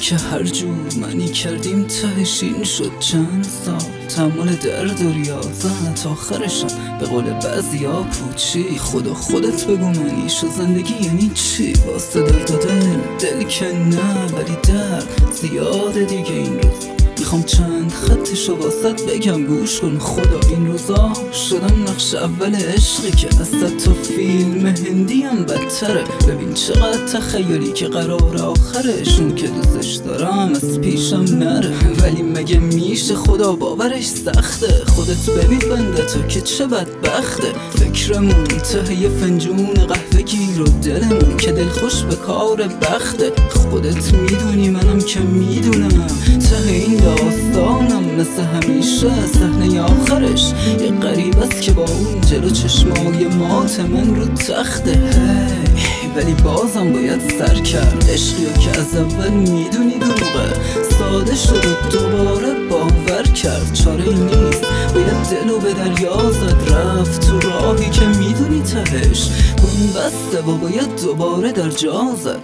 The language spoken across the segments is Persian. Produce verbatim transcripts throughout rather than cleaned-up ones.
که هر جور منی کردیم تهش این شد. چند سال تحمل درد و ریاضت، آخرشم به قول بعضیا پوچی. خدا خودت بگو منی شو زندگی یعنی چی؟ واسه درد و دل دل که نه، ولی درد زیاده دیگه این روز. میخوام چند خطشو واسط بگم گوش کن. خدا این روزا شدم نقش اول عشقی که از تا فیلم هندی هم بدتره. ببین چقدر تخیلی که قرار آخرشون که دوستش دارم از پیشم نره. ولی مگه میشه خدا باورش سخته؟ خودت ببین بنده تو که چه بدبخته. فکرمون ته یه فنجون قهوه گیر و دلمون که دل خوش به کار بخته. خودت میدونی منم که میدونم ته این داستانم مثل همیشه صحنه آخرش یه غریب است که با اون جلو چشمای مات من رو تخته. هی ولی بازم باید سر کرد عشقیو که از اول میدونی دروغه. ساده شد و دوباره باور کرد چاره ای نیست، باید دلو به دریا زد رفت تو راهی که میدونی تهش اون بسته و باید دوباره در جا زد.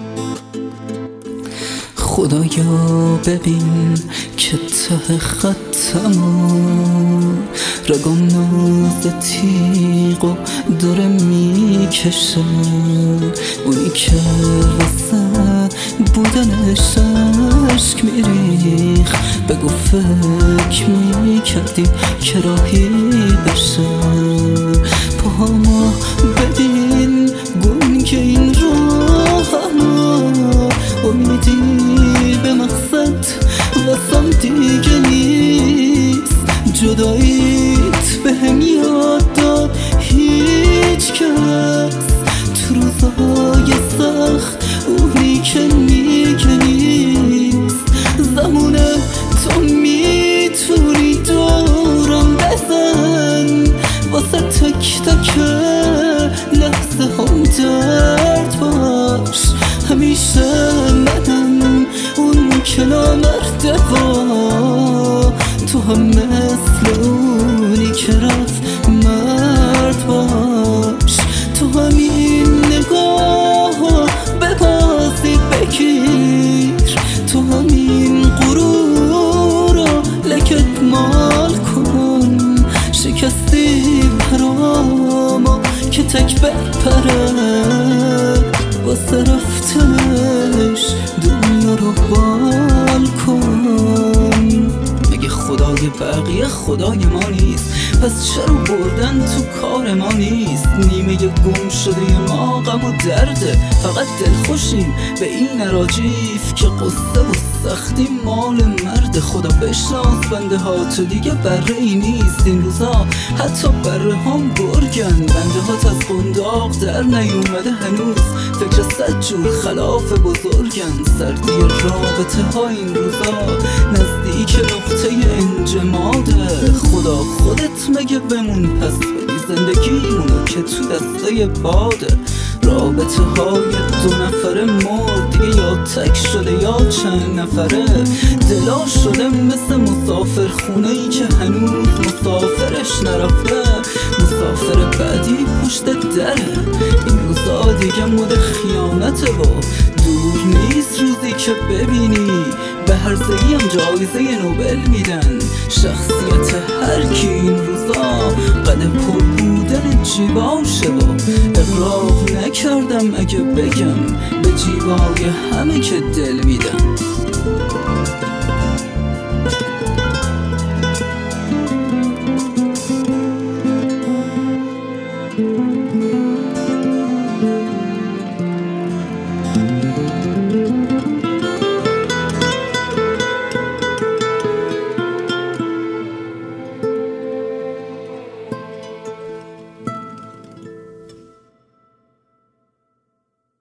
خدایا ببین که ته خطمو رگام ناز تیغ و داره میکشه. اونی که واسه بودنش عشق میریخ، بگو فکر میکردی که راهی بشه. پاهامو ببین گم که این راهمو امیدی به مقصد واسم دیگه نیست. جداییت به هم یاد داد هیچ کس تو روزای سخت اونی که میگه نیست. زمونه تو میتونی دورم بزن واسه تک تک لحظه هم درد باش. همیشه منم اون که نامرده با تو هم مثل اونی که رفت مرد باش. تو همین نگاه به بازی بگیر، تو همین غرور رو لکت مال کن. شکستی پرامو که تک بپره واسه رفتنش دنیا رو بال کن. مگه خدای بقیه خدای ما نیست؟ پس چرا بردن تو کار ما نیست؟ نیمه گم شده ما غم و درده، فقط دل خوشیم به این اراجیف که قصه و سختی مال مرد. خدا بشناس بنده ها تو دیگه بره ای نیست. این روزا حتی بره هم گرگن، بنده هات از قنداق در نیومده هنوز. فکر صد جور خلاف بزرگن، سردی رابطه ها این روزا نزدیک نقطه انجماده. خدا خودت مگه بمون پس بدی زندگیمونو که تو دسته باده. رابطه های دو نفره مرد دیگه، یا تک شده یا چند نفره. دلا شده مثل مسافر خونه ای که هنوز مسافرش نرفته. مسافر بعدی پشت دره. این روزا دیگه مد خیانته و دور نیست روزی که ببینی به هر زهی هم جایزه نوبل میدن. شخصیت هر کی این روزا قد پر بودن جیباشه و اقراق نکردم اگه بگم به جیبای همه که دل میدن.